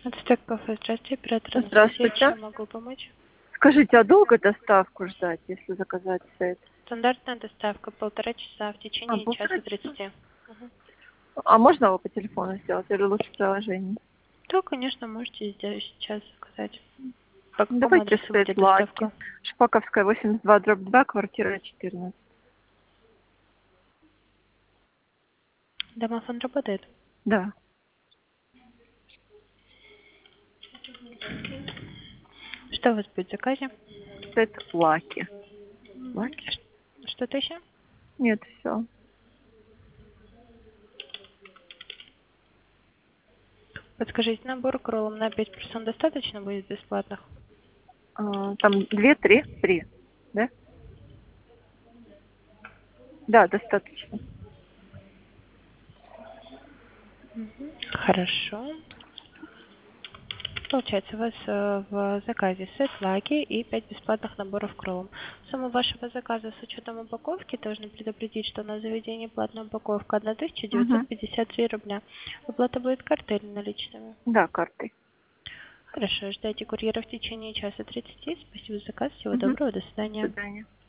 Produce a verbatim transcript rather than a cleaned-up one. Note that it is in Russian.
Доставка кафе. Здравствуйте, оператор Анастасия. Здравствуйте. Чем могу помочь? Скажите, а долго доставку ждать, если заказать сет? Стандартная доставка полтора часа в А, течение полтора часа часа? тридцати. Мгм. А можно его по телефону сделать или лучше в приложении? То, конечно, можете сделать сейчас заказать. По Ну, какому давайте адресу сет будет лаки. доставка? Шпаковская, восемьдесят два, дробь два, квартира четырнадцать. Домофон работает? Да, Что у вас будет в заказе? сет лаки. Мгм. Лаки? Ш- Что-то еще? Нет, все. Подскажите, набор к роллам на пять персон достаточно будет бесплатных? А, там две, три, три, да? Да, достаточно. Мгм. Хорошо. Получается, у вас э, в заказе сет лаки и пять бесплатных наборов к роллам. Сумма вашего заказа с учетом упаковки, должны предупредить, что на заведение платная упаковка тысяча девятьсот Угу. пятьдесят три рубля. Оплата будет картой или наличными? Да, картой. Хорошо, ждайте курьера в течение часа тридцати. Спасибо за заказ. Всего Угу. доброго. До До свидания. свидания.